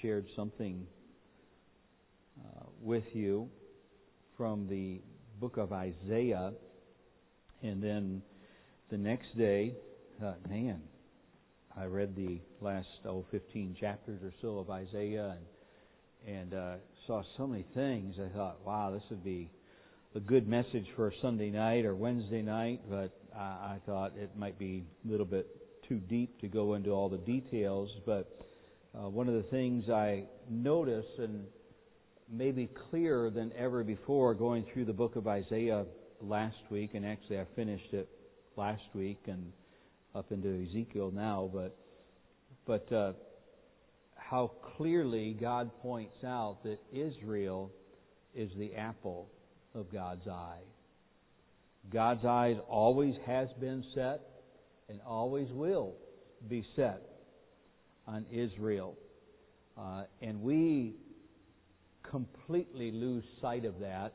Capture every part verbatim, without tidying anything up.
shared something uh, with you from the book of Isaiah, and then the next day, uh, man, I read the last oh, fifteen chapters or so of Isaiah, and and uh, saw so many things. I thought, wow, this would be a good message for a Sunday night or Wednesday night, but uh, I thought it might be a little bit too deep to go into all the details. But uh, one of the things I noticed, and maybe clearer than ever before, going through the book of Isaiah last week, and actually I finished it last week and up into Ezekiel now, but but uh, how clearly God points out that Israel is the apple of God's eye. God's eyes always has been set and always will be set on Israel. Uh, and we completely lose sight of that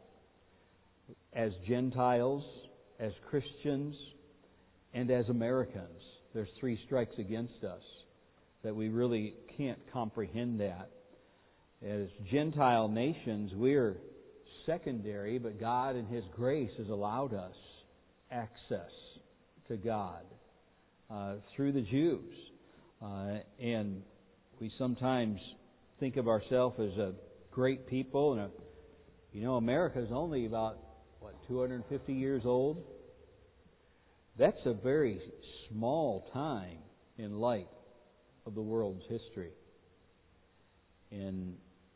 as Gentiles, as Christians, and as Americans. There's three strikes against us that we really can't comprehend that. As Gentile nations, we're secondary, but God in His grace has allowed us access to God uh, through the Jews. Uh, and we sometimes think of ourselves as a great people. And, a, you know, America is only about, what, two hundred fifty years old? That's a very small time in light of the world's history. And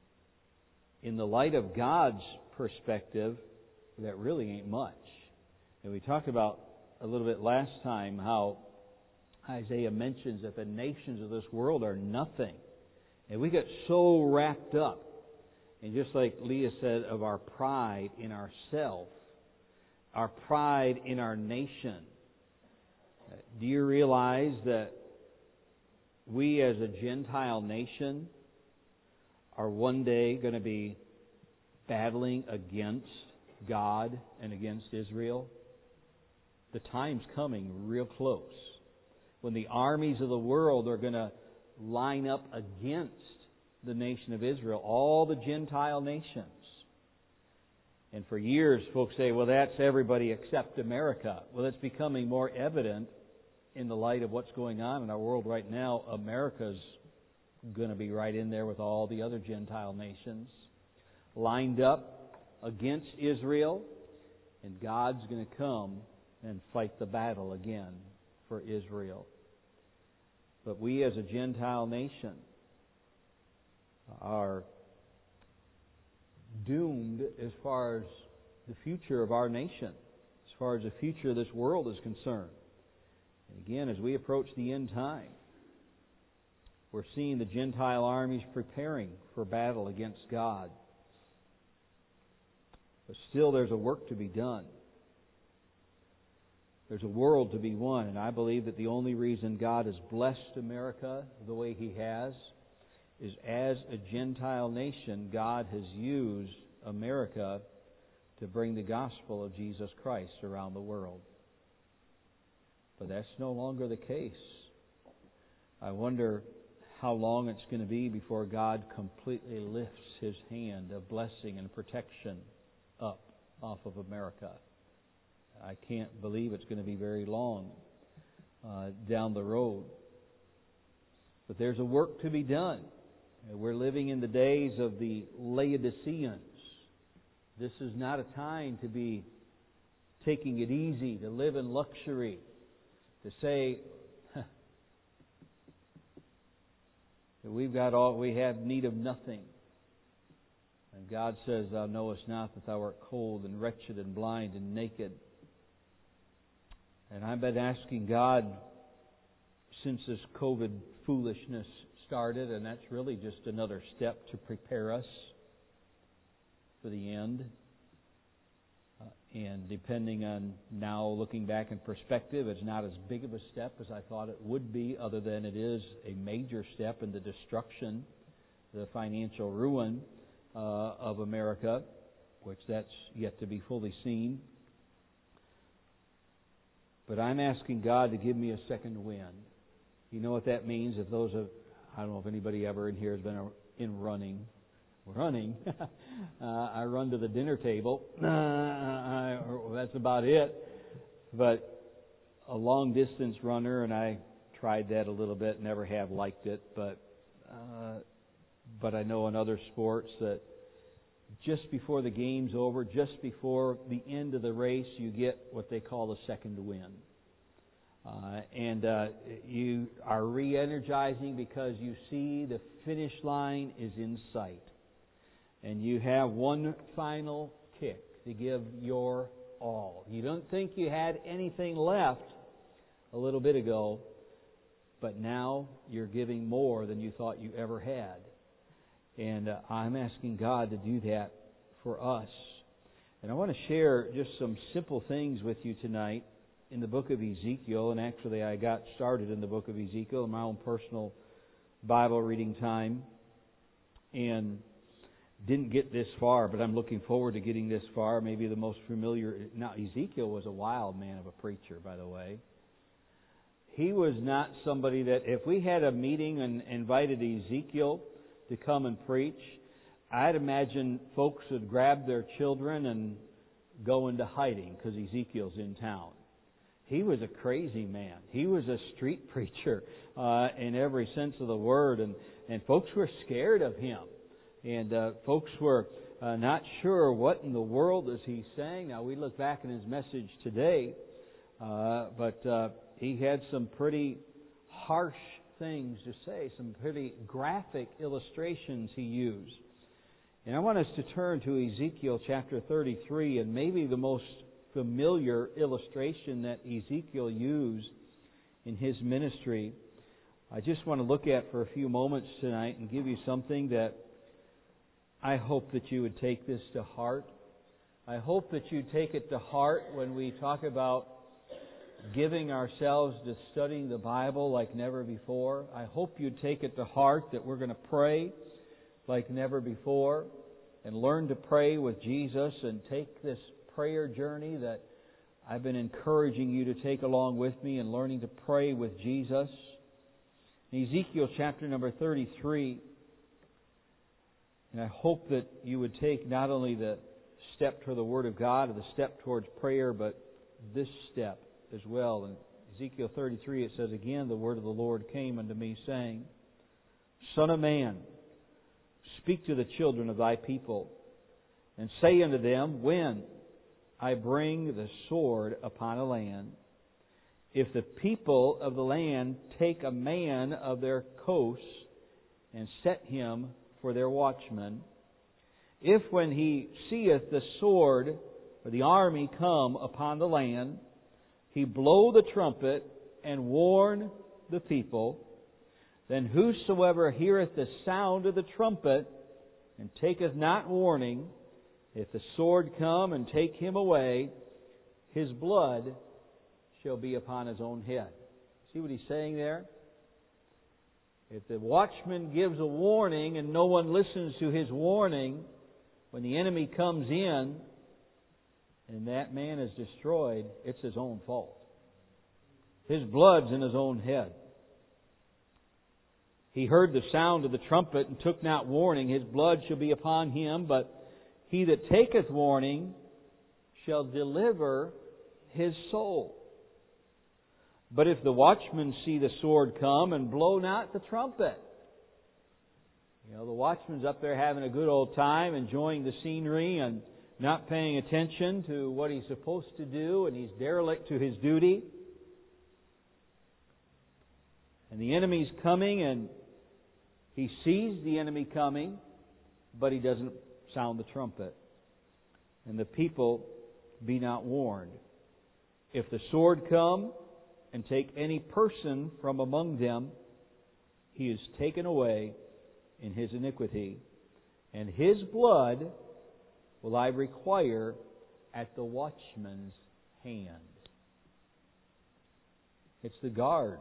in the light of God's perspective, that really ain't much. And we talked about a little bit last time how Isaiah mentions that the nations of this world are nothing. And we get so wrapped up, and just like Leah said, of our pride in ourself, our pride in our nation. Do you realize that we as a Gentile nation are one day going to be battling against God and against Israel? The time's coming real close when the armies of the world are going to line up against the nation of Israel, all the Gentile nations. And for years, folks say, well, that's everybody except America. Well, it's becoming more evident in the light of what's going on in our world right now. America's going to be right in there with all the other Gentile nations, lined up against Israel, and God's going to come and fight the battle again for Israel. But we as a Gentile nation are doomed as far as the future of our nation, as far as the future of this world is concerned. And again, as we approach the end time, we're seeing the Gentile armies preparing for battle against God. But still there's a work to be done. There's a world to be won, and I believe that the only reason God has blessed America the way He has is as a Gentile nation, God has used America to bring the gospel of Jesus Christ around the world. But that's no longer the case. I wonder how long it's going to be before God completely lifts His hand of blessing and protection up off of America. I can't believe it's going to be very long uh, down the road. But there's a work to be done. We're living in the days of the Laodiceans. This is not a time to be taking it easy, to live in luxury, to say that we've got all, we have need of nothing. And God says, Thou knowest not that thou art cold and wretched and blind and naked. And I've been asking God since this COVID foolishness started, and that's really just another step to prepare us for the end. Uh, and depending on now looking back in perspective, it's not as big of a step as I thought it would be, other than it is a major step in the destruction, the financial ruin uh, of America, which that's yet to be fully seen. But I'm asking God to give me a second wind. You know what that means? If those of I don't know if anybody ever in here has been in running. Running. uh, I run to the dinner table. Uh, I, that's about it. But a long distance runner, and I tried that a little bit. Never have liked it, but uh, but I know in other sports that just before the game's over, just before the end of the race, you get what they call a second wind. Uh, and uh, you are re-energizing because you see the finish line is in sight. And you have one final kick to give your all. You don't think you had anything left a little bit ago, but now you're giving more than you thought you ever had. And uh, I'm asking God to do that for us. And I want to share just some simple things with you tonight in the book of Ezekiel. And actually I got started in the book of Ezekiel in my own personal Bible reading time. And didn't get this far, but I'm looking forward to getting this far. Maybe the most familiar... Now, Ezekiel was a wild man of a preacher, by the way. He was not somebody that... If we had a meeting and invited Ezekiel to come and preach, I'd imagine folks would grab their children and go into hiding because Ezekiel's in town. He was a crazy man. He was a street preacher uh, in every sense of the word, and, and folks were scared of him. And uh, folks were uh, not sure what in the world is he saying. Now, we look back in his message today, uh, but uh, he had some pretty harsh things to say, some pretty graphic illustrations he used. And I want us to turn to Ezekiel chapter thirty-three, and maybe the most familiar illustration that Ezekiel used in his ministry. I just want to look at for a few moments tonight and give you something that I hope that you would take this to heart. I hope that you take it to heart when we talk about giving ourselves to studying the Bible like never before. I hope you take it to heart that we're going to pray like never before and learn to pray with Jesus and take this prayer journey that I've been encouraging you to take along with me and learning to pray with Jesus. In Ezekiel chapter number thirty-three, and I hope that you would take not only the step toward the Word of God or the step towards prayer, but this step as well. In Ezekiel thirty-three, it says, "Again, the word of the Lord came unto me, saying, Son of man, speak to the children of thy people, and say unto them, When I bring the sword upon a land, if the people of the land take a man of their coasts and set him for their watchman, if when he seeth the sword or the army come upon the land, he blow the trumpet and warn the people, then whosoever heareth the sound of the trumpet and taketh not warning, if the sword come and take him away, his blood shall be upon his own head." See what he's saying there? If the watchman gives a warning and no one listens to his warning, when the enemy comes in and that man is destroyed, it's his own fault. His blood's in his own head. He heard the sound of the trumpet and took not warning, his blood shall be upon him, but he that taketh warning shall deliver his soul. But if the watchman see the sword come and blow not the trumpet. You know, the watchman's up there having a good old time, enjoying the scenery and not paying attention to what he's supposed to do, and he's derelict to his duty. And the enemy's coming, and he sees the enemy coming, but he doesn't sound the trumpet. And the people be not warned. If the sword come and take any person from among them, he is taken away in his iniquity, and his blood will I require at the watchman's hand. It's the guard's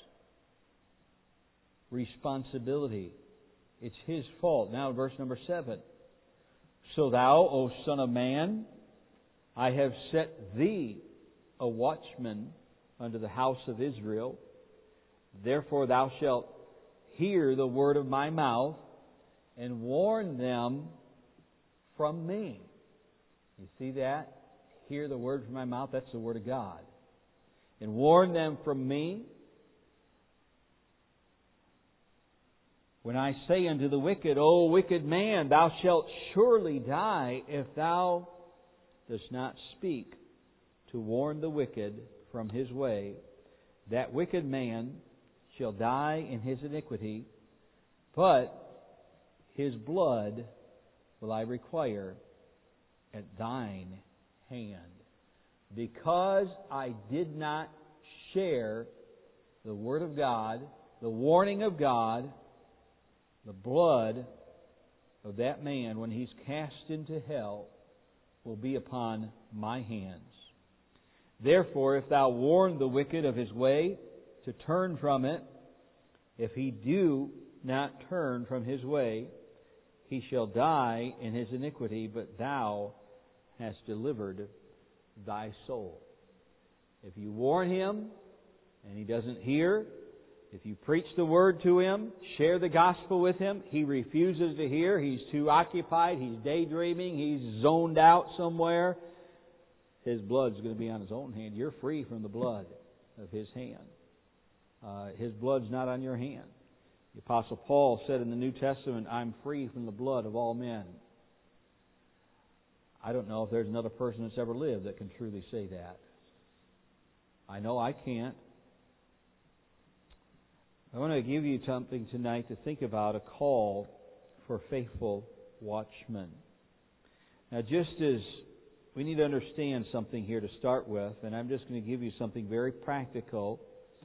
responsibility. It's his fault. Now, verse number seven. "So thou, O son of man, I have set thee a watchman unto the house of Israel. Therefore thou shalt hear the word of my mouth and warn them from me. You see that? Hear the word from my mouth. That's the word of God. And warn them from me. When I say unto the wicked, O wicked man, thou shalt surely die if thou dost not speak to warn the wicked from his way, that wicked man shall die in his iniquity, but his blood will I require at thine hand. Because I did not share the Word of God, the warning of God, the blood of that man when he's cast into hell will be upon my hands. Therefore, if thou warn the wicked of his way to turn from it, if he do not turn from his way, he shall die in his iniquity, but thou hast delivered thy soul. If you warn him and he doesn't hear, if you preach the word to him, share the gospel with him, he refuses to hear, he's too occupied, he's daydreaming, he's zoned out somewhere, his blood's going to be on his own hand. You're free from the blood of his hand. Uh, his blood's not on your hand. The Apostle Paul said in the New Testament, I'm free from the blood of all men. I don't know if there's another person that's ever lived that can truly say that. I know I can't. I want to give you something tonight to think about, a call for faithful watchmen. Now, just as we need to understand something here to start with, and I'm just going to give you something very practical.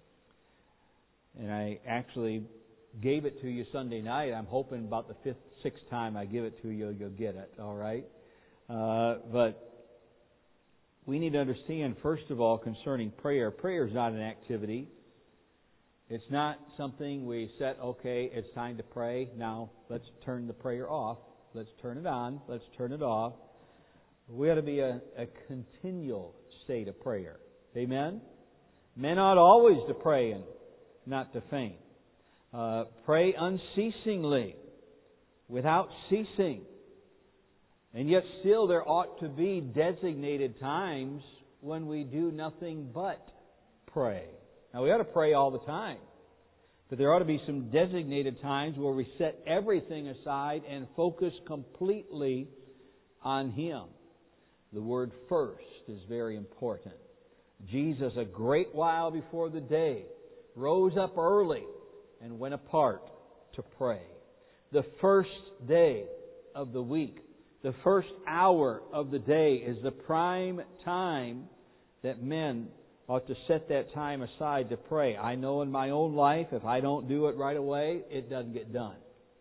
And I actually gave it to you Sunday night. I'm hoping about the fifth, sixth time I give it to you, you'll get it, all right? Uh, but we need to understand, first of all, concerning prayer. Prayer is not an activity. It's not something we set, okay, it's time to pray. Now, let's turn the prayer off. Let's turn it on. Let's turn it off. We ought to be a, a continual state of prayer. Amen? Men ought always to pray and not to faint. Uh, pray unceasingly, without ceasing. And yet still there ought to be designated times when we do nothing but pray. Now we ought to pray all the time. But there ought to be some designated times where we set everything aside and focus completely on Him. The word first is very important. Jesus, a great while before the day, rose up early and went apart to pray. The first day of the week, the first hour of the day is the prime time that men ought to set that time aside to pray. I know in my own life, if I don't do it right away, it doesn't get done.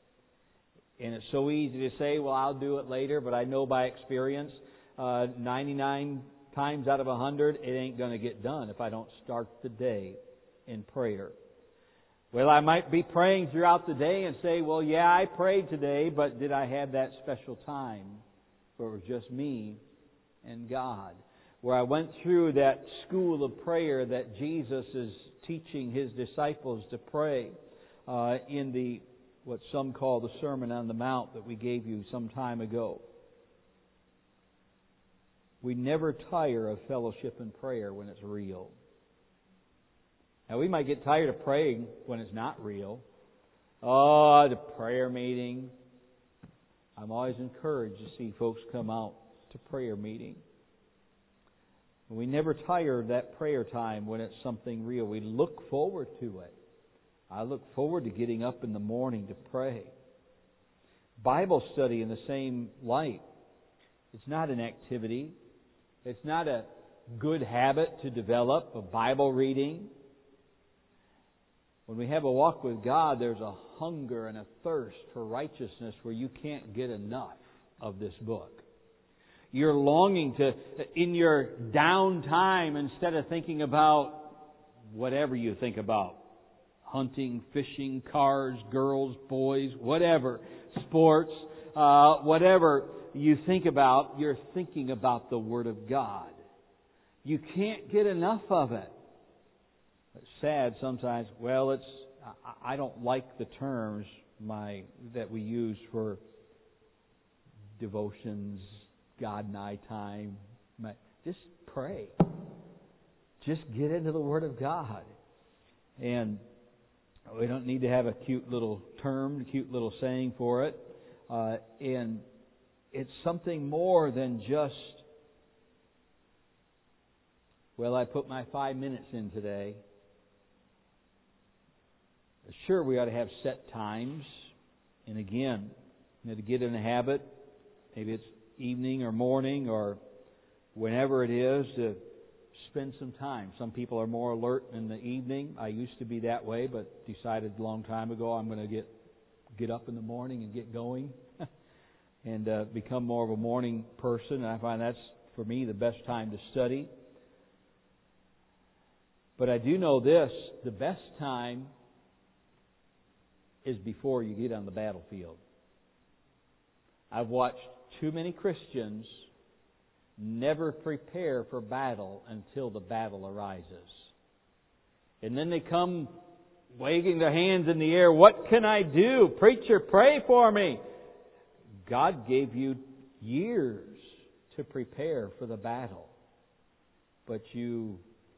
And it's so easy to say, well, I'll do it later, but I know by experience, uh, ninety-nine times out of one hundred, it ain't going to get done if I don't start the day in prayer. Well, I might be praying throughout the day and say, well, yeah, I prayed today, but did I have that special time where it was just me and God? Where I went through that school of prayer that Jesus is teaching His disciples to pray uh, in the what some call the Sermon on the Mount that we gave you some time ago. We never tire of fellowship and prayer when it's real. Now, we might get tired of praying when it's not real. Oh, the prayer meeting. I'm always encouraged to see folks come out to prayer meeting. We never tire of that prayer time when it's something real. We look forward to it. I look forward to getting up in the morning to pray. Bible study in the same light. It's not an activity. It's not a good habit to develop, a Bible reading. When we have a walk with God, there's a hunger and a thirst for righteousness where you can't get enough of this book. You're longing to, in your downtime, instead of thinking about whatever you think about, hunting, fishing, cars, girls, boys, whatever, sports, uh, whatever you think about, you're thinking about the Word of God. You can't get enough of it. It's sad sometimes. Well, it's I don't like the terms my that we use for devotions, God and I time. My, just pray. Just get into the Word of God. And we don't need to have a cute little term, a cute little saying for it. Uh, and it's something more than just, well, I put my five minutes in today. Sure, we ought to have set times. And again, you know, to get in a habit, maybe it's evening or morning or whenever it is, to spend some time. Some people are more alert in the evening. I used to be that way, but decided a long time ago I'm going to get get up in the morning and get going and uh, become more of a morning person. And I find that's, for me, the best time to study. But I do know this, the best time is before you get on the battlefield. I've watched too many Christians never prepare for battle until the battle arises. And then they come waving their hands in the air. What can I do? Preacher, pray for me. God gave you years to prepare for the battle. But you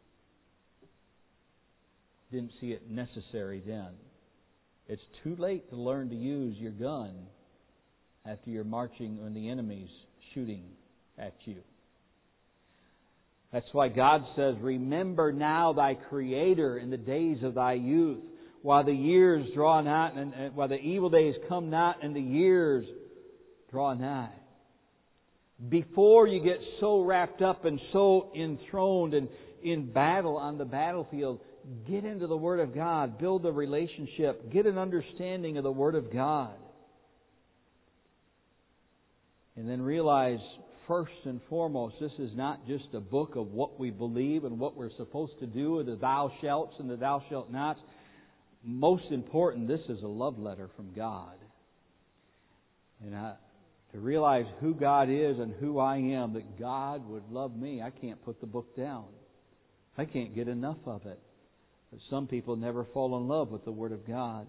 didn't see it necessary then. It's too late to learn to use your gun after you're marching when the enemy's shooting at you. That's why God says, remember now thy Creator in the days of thy youth, while the years draw not, and, and while the evil days come not, and the years draw nigh. Before you get so wrapped up and so enthroned and in battle on the battlefield, get into the Word of God, build a relationship, get an understanding of the Word of God. And then realize, first and foremost, this is not just a book of what we believe and what we're supposed to do, and the thou shalts and the thou shalt nots. Most important, this is a love letter from God. And I, to realize who God is and who I am, that God would love me, I can't put the book down. I can't get enough of it. But some people never fall in love with the Word of God.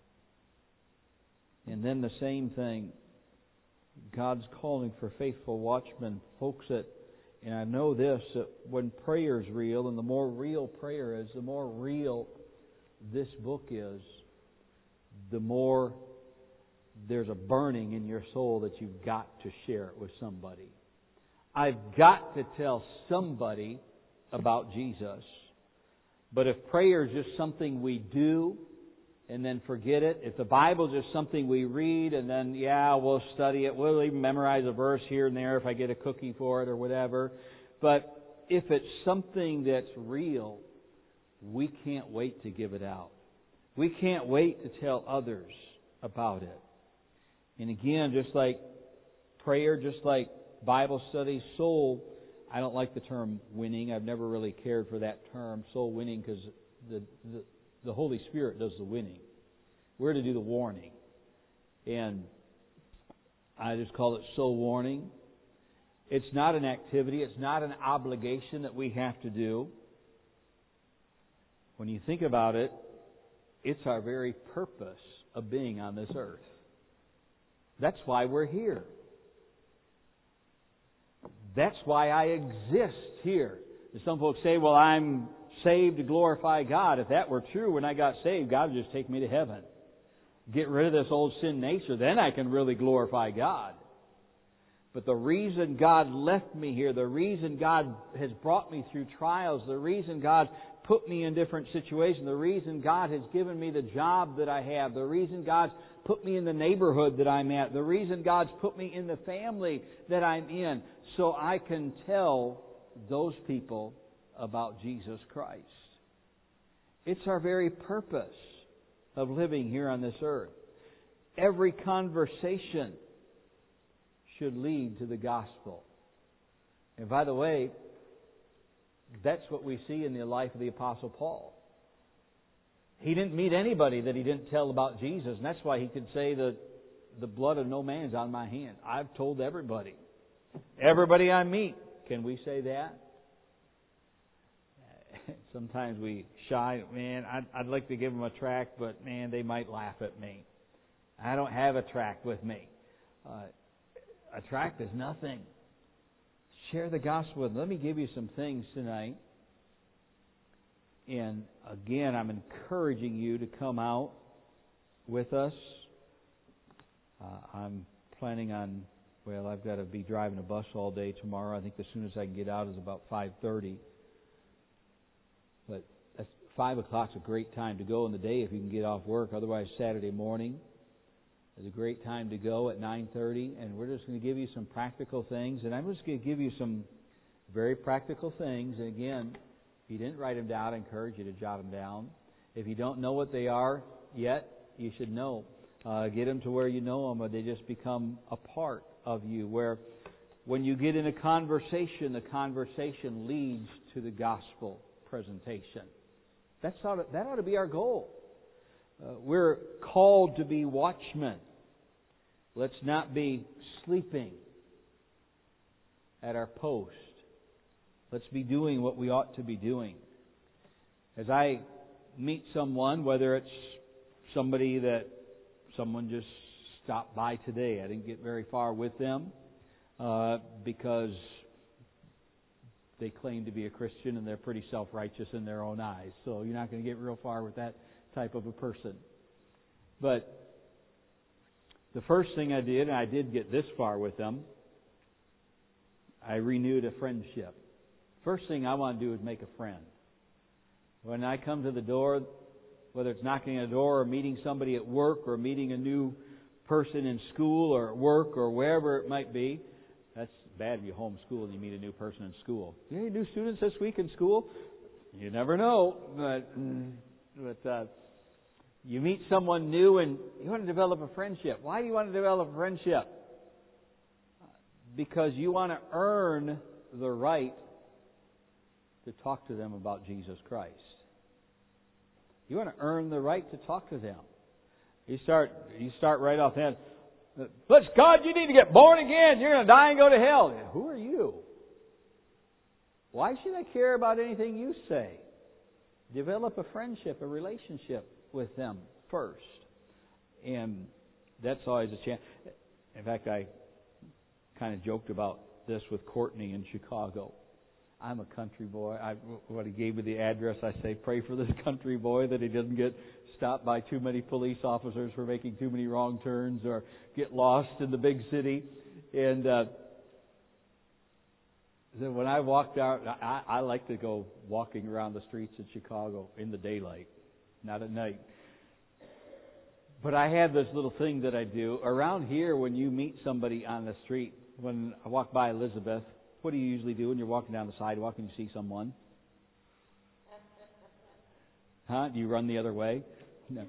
And then the same thing, God's calling for faithful watchmen, folks that, and I know this, that when prayer is real, and the more real prayer is, the more real this book is, the more there's a burning in your soul that you've got to share it with somebody. I've got to tell somebody about Jesus. But if prayer is just something we do and then forget it, if the Bible is just something we read and then, yeah, we'll study it, we'll even memorize a verse here and there if I get a cookie for it or whatever. But if it's something that's real, we can't wait to give it out. We can't wait to tell others about it. And again, just like prayer, just like Bible study, soul, I don't like the term winning. I've never really cared for that term, soul winning, because the, the the Holy Spirit does the winning. We're to do the warning. And I just call it soul warning. It's not an activity. It's not an obligation that we have to do. When you think about it, it's our very purpose of being on this earth. That's why we're here. That's why I exist here. Some folks say, well, I'm saved to glorify God. If that were true, when I got saved, God would just take me to heaven. Get rid of this old sin nature. Then I can really glorify God. But the reason God left me here, the reason God has brought me through trials, the reason God put me in different situations, the reason God has given me the job that I have, the reason God's put me in the neighborhood that I'm at, the reason God's put me in the family that I'm in, so I can tell those people about Jesus Christ. It's our very purpose of living here on this earth. Every conversation should lead to the gospel. And by the way, that's what we see in the life of the Apostle Paul. He didn't meet anybody that he didn't tell about Jesus, and that's why he could say that the blood of no man is on my hand. I've told everybody. Everybody I meet. Can we say that? sometimes we shy. Man, I'd, I'd like to give them a tract, but man, they might laugh at me. I don't have a tract with me. Uh, a tract is nothing. Share the gospel with them. Let me give you some things tonight. And again, I'm encouraging you to come out with us. Uh, I'm planning on, well, I've got to be driving a bus all day tomorrow. I think the soonest I can get out is about five thirty. But that's, five o'clock's a great time to go in the day if you can get off work. Otherwise, Saturday morning is a great time to go at nine thirty. And we're just going to give you some practical things. And I'm just going to give you some very practical things. And again, if you didn't write them down, I encourage you to jot them down. If you don't know what they are yet, you should know. Uh, get them to where you know them, or they just become a part of you. Where when you get in a conversation, the conversation leads to the gospel presentation. That's how to, that ought to be our goal. Uh, we're called to be watchmen. Let's not be sleeping at our post. Let's be doing what we ought to be doing. As I meet someone, whether it's somebody that someone just stopped by today, I didn't get very far with them uh, because they claim to be a Christian and they're pretty self-righteous in their own eyes. So you're not going to get real far with that type of a person. But the first thing I did, and I did get this far with them, I renewed a friendship. First thing I want to do is make a friend. When I come to the door, whether it's knocking on a door or meeting somebody at work or meeting a new person in school or at work or wherever it might be, that's bad if you homeschool and you meet a new person in school. You know, any new students this week in school? You never know. But, but uh, you meet someone new and you want to develop a friendship. Why do you want to develop a friendship? Because you want to earn the right to talk to them about Jesus Christ. You want to earn the right to talk to them. You start you start right off then. Bless God, you need to get born again. You're going to die and go to hell. Who are you? Why should I care about anything you say? Develop a friendship, a relationship with them first. And that's always a chance. In fact, I kind of joked about this with Courtney in Chicago. I'm a country boy. I, when he gave me the address, I say, pray for this country boy that he doesn't get stopped by too many police officers for making too many wrong turns or get lost in the big city. And uh, then when I walked out, I, I like to go walking around the streets of Chicago in the daylight, not at night. But I have this little thing that I do. Around here, when you meet somebody on the street, when I walk by Elizabeth, what do you usually do when you're walking down the sidewalk and you see someone? Huh? Do you run the other way? No.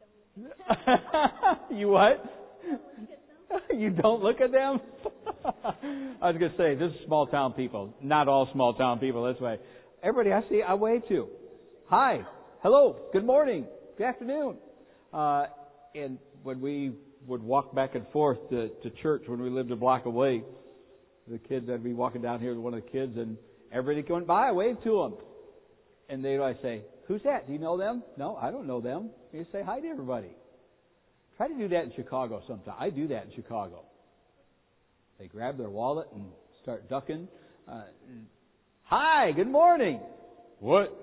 You what? You don't look at them? I was going to say, this is small town people. Not all small town people this way. Everybody I see, I wave to. Hi. Hello. Good morning. Good afternoon. Uh, and when we would walk back and forth to, to church when we lived a block away, the kids, I'd be walking down here with one of the kids, and everybody going by, I wave to them. And they'd always say, who's that? Do you know them? No, I don't know them. You say hi to everybody. Try to do that in Chicago sometime. I do that in Chicago. They grab their wallet and start ducking. Uh, hi, good morning. What?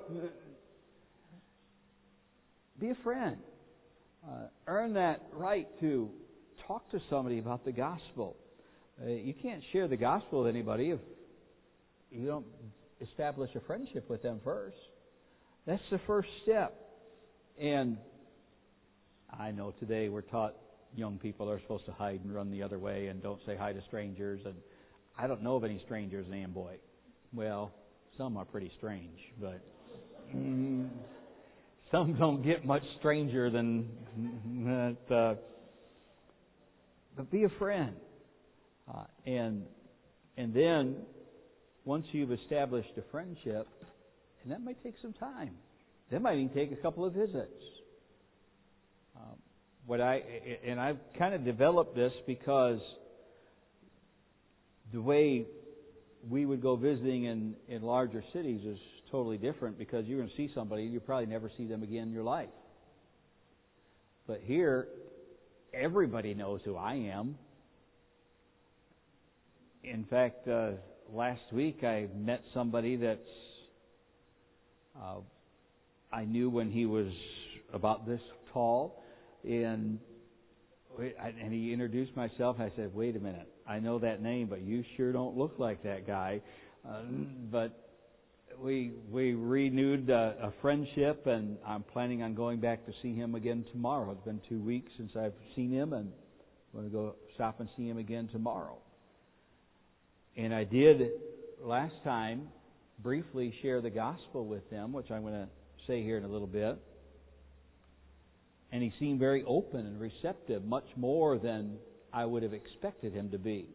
Be a friend. Uh, earn that right to talk to somebody about the gospel. Uh, you can't share the gospel with anybody if you don't establish a friendship with them first. That's the first step. And I know today we're taught young people are supposed to hide and run the other way and don't say hi to strangers. And I don't know of any strangers in Amboy. Well, some are pretty strange, but mm, some don't get much stranger than that. Uh, but be a friend. Uh, and and then, once you've established a friendship, and that might take some time. That might even take a couple of visits. Um, what I and I've kind of developed this because the way we would go visiting in, in larger cities is totally different because you're going to see somebody and you probably never see them again in your life. But here, everybody knows who I am. In fact, uh, last week I met somebody that's uh, I knew when he was about this tall, and and he introduced myself. And I said, "Wait a minute, I know that name, but you sure don't look like that guy." Uh, but we we renewed a, a friendship, and I'm planning on going back to see him again tomorrow. It's been two weeks since I've seen him, and I'm going to go stop and see him again tomorrow. And I did last time briefly share the gospel with them, which I'm going to say here in a little bit. And he seemed very open and receptive, much more than I would have expected him to be.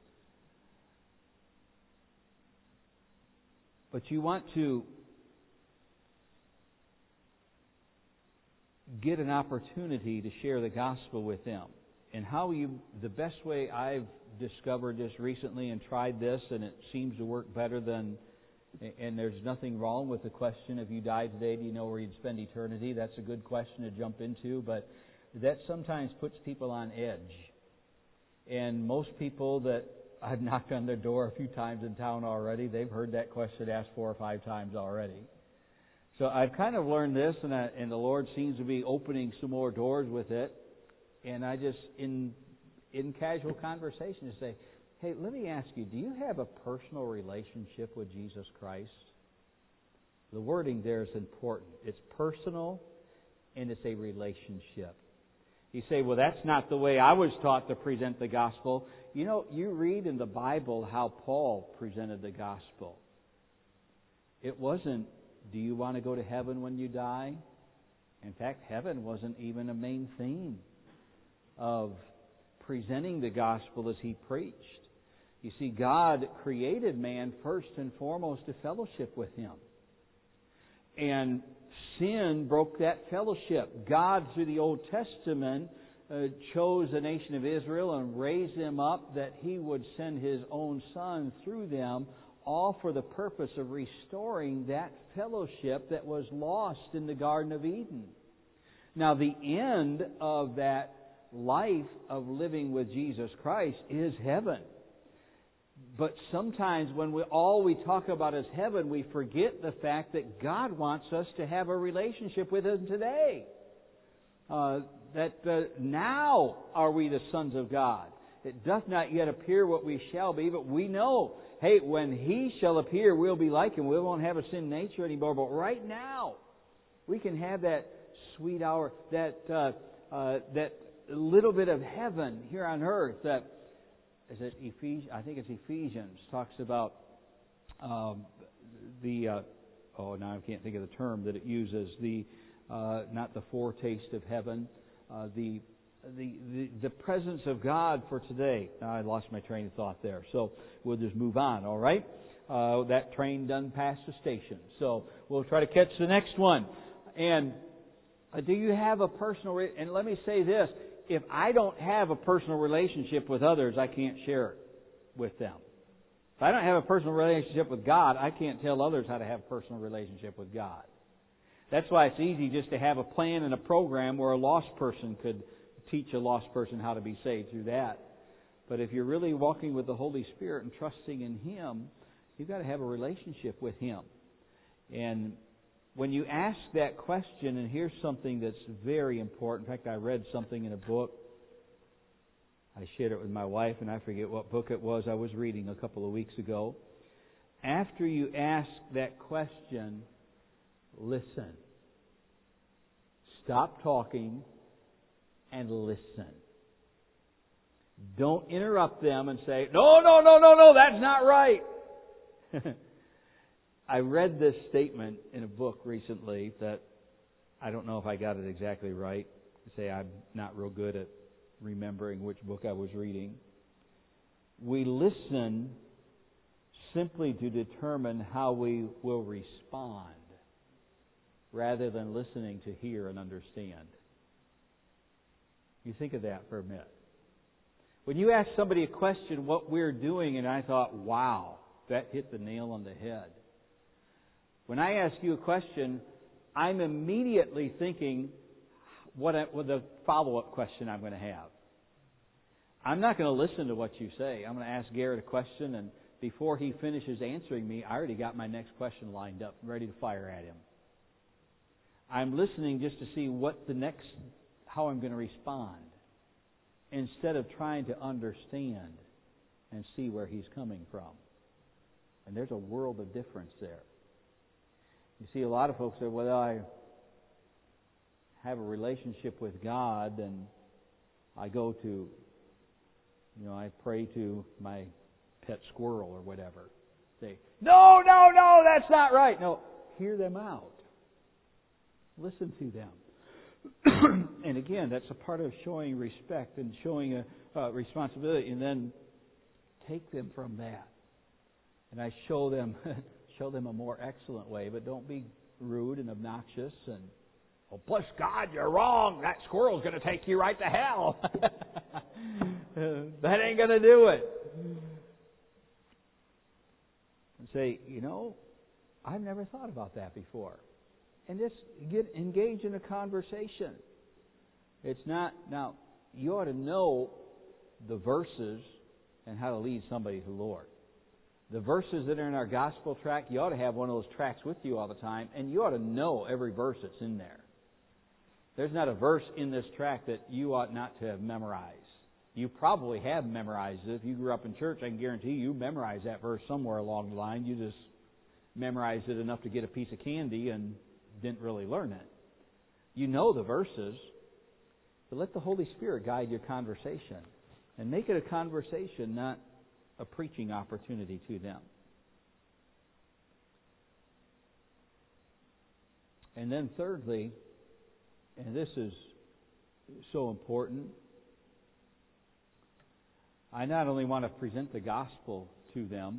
But you want to get an opportunity to share the gospel with them. And how you, the best way I've discovered this recently and tried this, and it seems to work better than, and there's nothing wrong with the question, if you died today, do you know where you'd spend eternity? That's a good question to jump into, but that sometimes puts people on edge. And most people that I've knocked on their door a few times in town already, they've heard that question asked four or five times already. So I've kind of learned this, and, I, and the Lord seems to be opening some more doors with it. And I just, in in casual conversation, say, hey, let me ask you, do you have a personal relationship with Jesus Christ? The wording there is important. It's personal, and it's a relationship. You say, well, that's not the way I was taught to present the gospel. You know, you read in the Bible how Paul presented the gospel. It wasn't, do you want to go to heaven when you die? In fact, heaven wasn't even a main theme of presenting the gospel as he preached. You see, God created man first and foremost to fellowship with him. And sin broke that fellowship. God, through the Old Testament, uh, chose the nation of Israel and raised them up that he would send his own Son through them, all for the purpose of restoring that fellowship that was lost in the Garden of Eden. Now, the end of that life of living with Jesus Christ is heaven. But sometimes when we all we talk about is heaven, we forget the fact that God wants us to have a relationship with Him today. Uh, that uh, now are we the sons of God. It doth not yet appear what we shall be, but we know, hey, when He shall appear, we'll be like Him. We won't have a sin nature anymore. But right now, we can have that sweet hour, that uh, uh, that little bit of heaven here on earth. That is it. Ephes- I think it's Ephesians talks about um, the. Uh, oh, now I can't think of the term that it uses. The uh, not the foretaste of heaven. Uh, the, the the the presence of God for today. Now I lost my train of thought there. So we'll just move on. All right. Uh, that train done passed the station. So we'll try to catch the next one. And uh, do you have a personal? Re- and let me say this. If I don't have a personal relationship with others, I can't share it with them. If I don't have a personal relationship with God, I can't tell others how to have a personal relationship with God. That's why it's easy just to have a plan and a program where a lost person could teach a lost person how to be saved through that. But if you're really walking with the Holy Spirit and trusting in Him, you've got to have a relationship with Him. And when you ask that question, and here's something that's very important. In fact, I read something in a book. I shared it with my wife, and I forget what book it was I was reading a couple of weeks ago. After you ask that question, listen. Stop talking and listen. Don't interrupt them and say, no, no, no, no, no, that's not right. I read this statement in a book recently that I don't know if I got it exactly right. I say I'm not real good at remembering which book I was reading. We listen simply to determine how we will respond rather than listening to hear and understand. You think of that for a minute. When you ask somebody a question, what we're doing, and I thought, wow, that hit the nail on the head. When I ask you a question, I'm immediately thinking what, I, what the follow-up question I'm going to have. I'm not going to listen to what you say. I'm going to ask Garrett a question, and before he finishes answering me, I already got my next question lined up, ready to fire at him. I'm listening just to see what the next, how I'm going to respond, instead of trying to understand and see where he's coming from. And there's a world of difference there. You see, a lot of folks say, well, I have a relationship with God, and I go to, you know, I pray to my pet squirrel or whatever. Say, no, no, no, that's not right. No, hear them out. Listen to them. And again, that's a part of showing respect and showing a uh, responsibility, and then take them from that. And I show them show them a more excellent way, but don't be rude and obnoxious and, oh, bless God, you're wrong. That squirrel's going to take you right to hell. That ain't going to do it. And say, you know, I've never thought about that before. And just get engaged in a conversation. It's not, now, you ought to know the verses and how to lead somebody to the Lord. The verses that are in our gospel tract, you ought to have one of those tracts with you all the time, and you ought to know every verse that's in there. There's not a verse in this tract that you ought not to have memorized. You probably have memorized it. If you grew up in church, I can guarantee you memorized that verse somewhere along the line. You just memorized it enough to get a piece of candy and didn't really learn it. You know the verses, but let the Holy Spirit guide your conversation. And make it a conversation, not a preaching opportunity to them. And then thirdly, and this is so important, I not only want to present the gospel to them,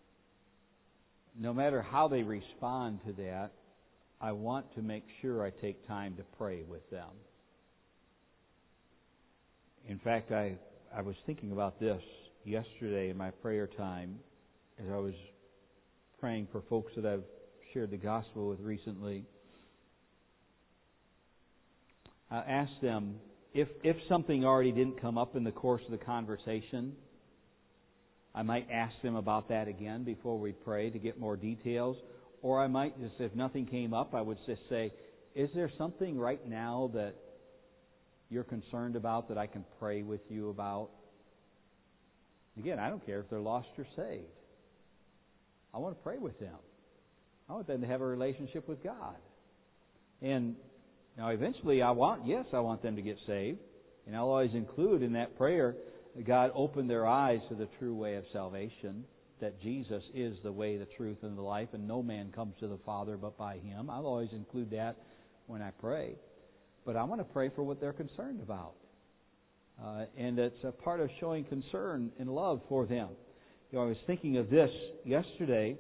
no matter how they respond to that, I want to make sure I take time to pray with them. In fact, I, I was thinking about this yesterday in my prayer time as I was praying for folks that I've shared the gospel with recently. I asked them, if, if something already didn't come up in the course of the conversation, I might ask them about that again before we pray to get more details. Or I might just, if nothing came up, I would just say, is there something right now that you're concerned about that I can pray with you about? Again, I don't care if they're lost or saved. I want to pray with them. I want them to have a relationship with God. And now eventually I want, yes, I want them to get saved. And I'll always include in that prayer, God open their eyes to the true way of salvation, that Jesus is the way, the truth, and the life, and no man comes to the Father but by Him. I'll always include that when I pray. But I want to pray for what they're concerned about. Uh, and it's a part of showing concern and love for them. You know, I was thinking of this yesterday,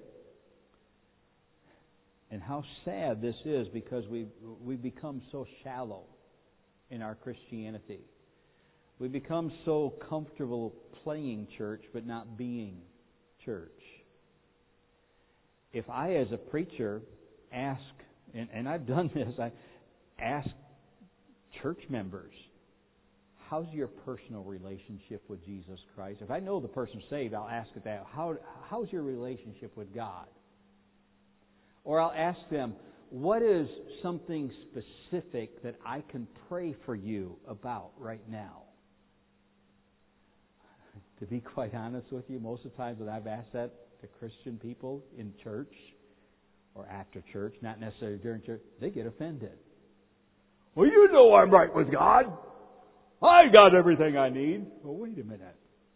and how sad this is because we've, we've become so shallow in our Christianity. We become so comfortable playing church but not being church. If I, as a preacher, ask, and, and I've done this, I ask church members, how's your personal relationship with Jesus Christ? If I know the person's saved, I'll ask it that. How, how's your relationship with God? Or I'll ask them, what is something specific that I can pray for you about right now? To be quite honest with you, most of the times when I've asked that to Christian people in church or after church, not necessarily during church, they get offended. Well, you know I'm right with God. I got everything I need. Well, wait a minute.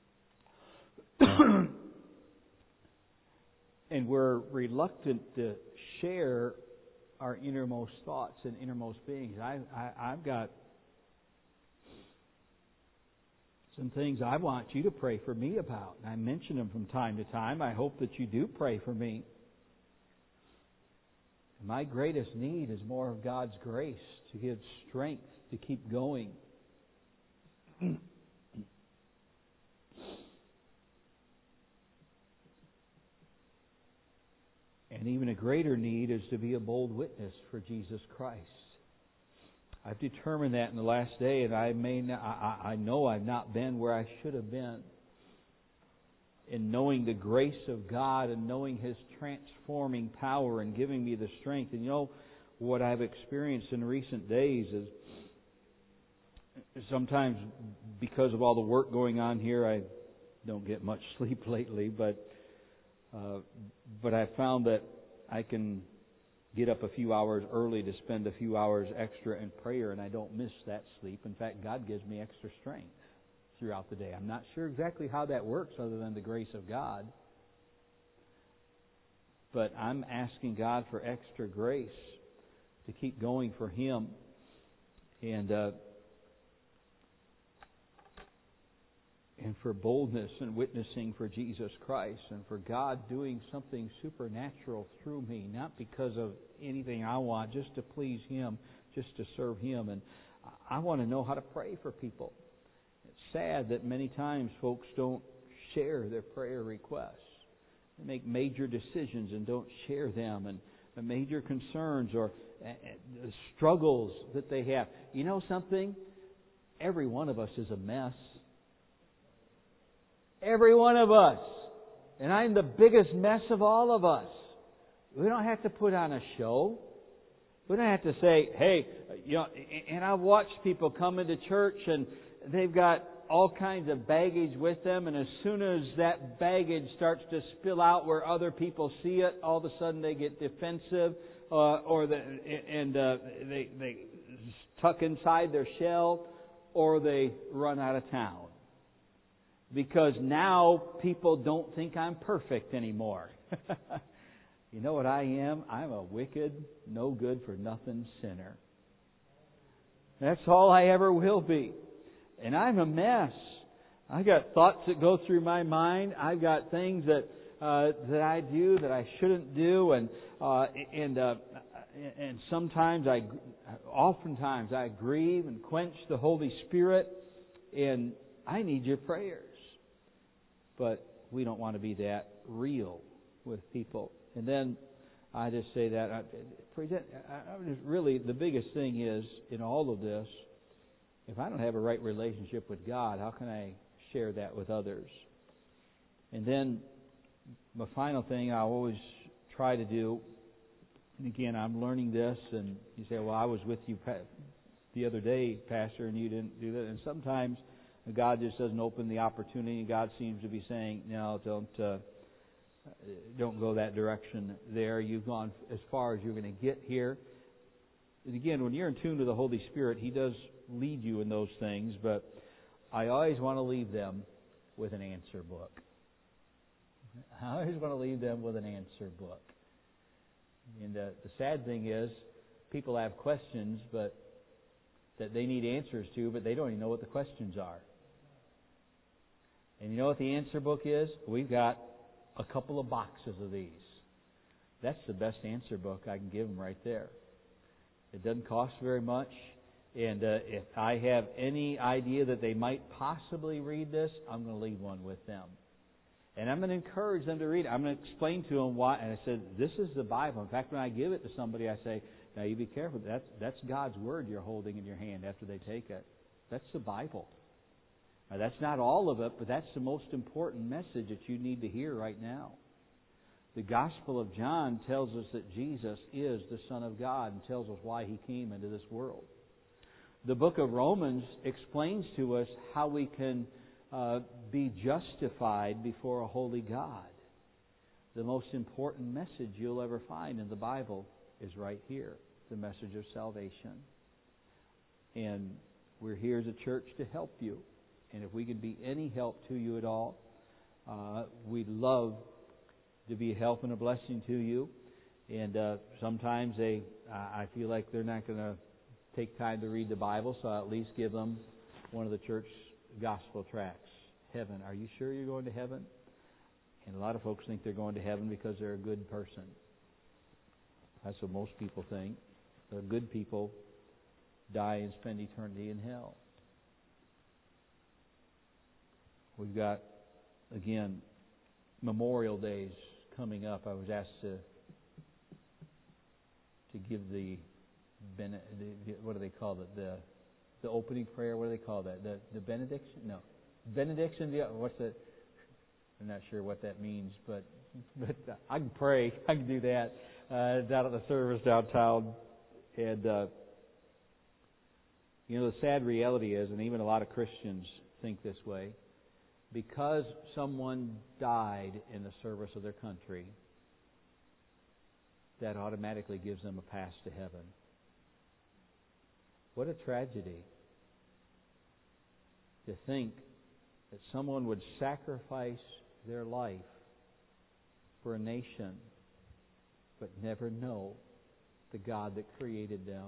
And we're reluctant to share our innermost thoughts and innermost beings. I, I, I've got some things I want you to pray for me about. And I mention them from time to time. I hope that you do pray for me. My greatest need is more of God's grace to give strength to keep going. And And even a greater need is to be a bold witness for Jesus Christ. I've determined that in the last day, and I may not, I, I know I've not been where I should have been. In knowing the grace of God and knowing His transforming power and giving me the strength. And you know, what I've experienced in recent days is sometimes because of all the work going on here, I don't get much sleep lately, but uh, but I found that I can get up a few hours early to spend a few hours extra in prayer, and I don't miss that sleep. In fact, God gives me extra strength throughout the day. I'm not sure exactly how that works other than the grace of God. But I'm asking God for extra grace to keep going for Him. And uh, and for boldness and witnessing for Jesus Christ, and for God doing something supernatural through me, not because of anything I want, just to please Him, just to serve Him. And I want to know how to pray for people. It's sad that many times folks don't share their prayer requests. They make major decisions and don't share them, and the major concerns or the struggles that they have. You know something? Every one of us is a mess. Every one of us. And I'm the biggest mess of all of us. We don't have to put on a show. We don't have to say, hey, you know, and I've watched people come into church and they've got all kinds of baggage with them, and as soon as that baggage starts to spill out where other people see it, all of a sudden they get defensive, uh, or the, and uh, they, they tuck inside their shell, or they run out of town. Because now people don't think I'm perfect anymore. You know what I am? I'm a wicked, no good for nothing sinner. That's all I ever will be. And I'm a mess. I've got thoughts that go through my mind. I've got things that uh, that I do that I shouldn't do, and uh, and uh, and sometimes I, oftentimes I grieve and quench the Holy Spirit, and I need your prayers. But we don't want to be that real with people. And then I just say that I, present. I, I just really the biggest thing is in all of this. If I don't have a right relationship with God, how can I share that with others? And then the final thing I always try to do, and again, I'm learning this, and you say, well, I was with you the other day, Pastor, and you didn't do that. And sometimes God just doesn't open the opportunity. God seems to be saying, no, don't, uh, don't go that direction there. You've gone as far as you're going to get here. And again, when you're in tune to the Holy Spirit, He does lead you in those things, but I always want to leave them with an answer book. I always want to leave them with an answer book. And uh, the sad thing is, people have questions, but that they need answers to, but they don't even know what the questions are. And you know what the answer book is? We've got a couple of boxes of these. That's the best answer book I can give them right there. It doesn't cost very much. And uh, if I have any idea that they might possibly read this, I'm going to leave one with them. And I'm going to encourage them to read it. I'm going to explain to them why. And I said, this is the Bible. In fact, when I give it to somebody, I say, now you be careful. That's, that's God's Word you're holding in your hand after they take it. That's the Bible. Now, that's not all of it, but that's the most important message that you need to hear right now. The Gospel of John tells us that Jesus is the Son of God and tells us why He came into this world. The book of Romans explains to us how we can uh, be justified before a holy God. The most important message you'll ever find in the Bible is right here, the message of salvation. And we're here as a church to help you. And if we can be any help to you at all, uh, we'd love to be a help and a blessing to you. And uh, sometimes they, uh, I feel like they're not going to take time to read the Bible, so I'll at least give them one of the church gospel tracts. Heaven. Are you sure you're going to heaven? And a lot of folks think they're going to heaven because they're a good person. That's what most people think. The good people die and spend eternity in hell. We've got, again, Memorial Days coming up. I was asked to to give the, bene, the what do they call it? The the opening prayer. What do they call that? The the benediction? No, benediction. Yeah, what's the? I'm not sure what that means, but but I can pray. I can do that uh, down at the service downtown, and uh, you know the sad reality is, and even a lot of Christians think this way, because someone died in the service of their country, that automatically gives them a pass to heaven. What a tragedy to think that someone would sacrifice their life for a nation but never know the God that created them.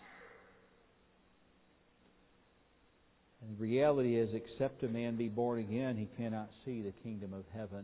And the reality is, except a man be born again, he cannot see the kingdom of heaven.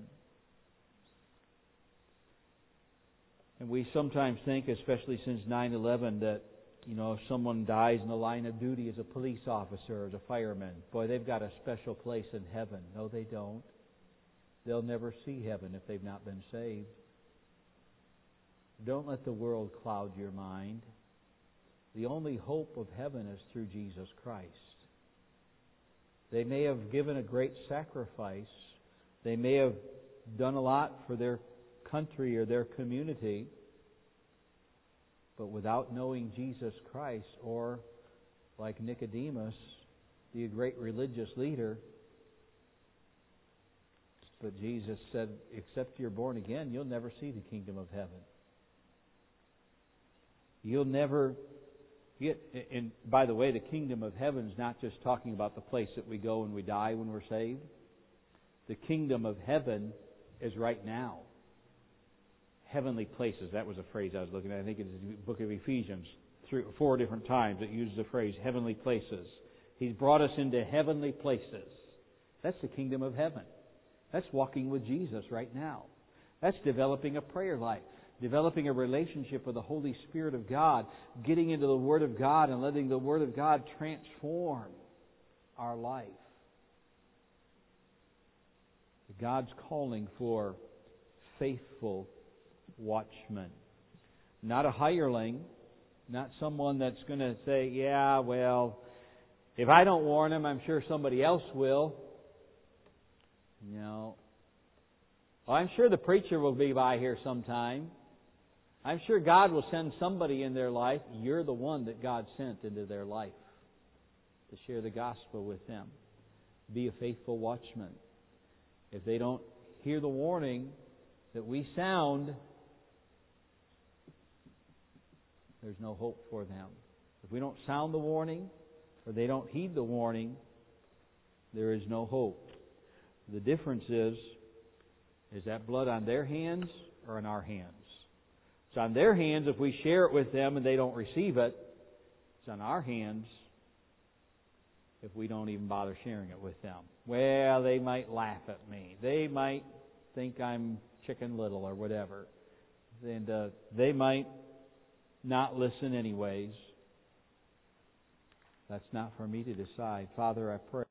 And we sometimes think, especially since nine eleven, that, you know, if someone dies in the line of duty as a police officer, as a fireman, boy, they've got a special place in heaven. No, they don't. They'll never see heaven if they've not been saved. Don't let the world cloud your mind. The only hope of heaven is through Jesus Christ. They may have given a great sacrifice. They may have done a lot for their country or their community. But without knowing Jesus Christ, or like Nicodemus, the great religious leader, but Jesus said, except you're born again, you'll never see the kingdom of heaven. You'll never get, and by the way, the kingdom of heaven is not just talking about the place that we go when we die when we're saved. The kingdom of heaven is right now. Heavenly places. That was a phrase I was looking at. I think it's the book of Ephesians. Three, four different times it uses the phrase heavenly places. He's brought us into heavenly places. That's the kingdom of heaven. That's walking with Jesus right now. That's developing a prayer life. Developing a relationship with the Holy Spirit of God. Getting into the Word of God and letting the Word of God transform our life. God's calling for faithful watchman. Not a hireling, not someone that's going to say, yeah, well, if I don't warn him, I'm sure somebody else will. You know, well, I'm sure the preacher will be by here sometime. I'm sure God will send somebody in their life. You're the one that God sent into their life to share the gospel with them. Be a faithful watchman. If they don't hear the warning that we sound, there's no hope for them. If we don't sound the warning, or they don't heed the warning, there is no hope. The difference is, is that blood on their hands or in our hands? It's on their hands if we share it with them and they don't receive it. It's on our hands if we don't even bother sharing it with them. Well, they might laugh at me. They might think I'm Chicken Little or whatever. And uh, they might not listen anyways. That's not for me to decide. Father, I pray.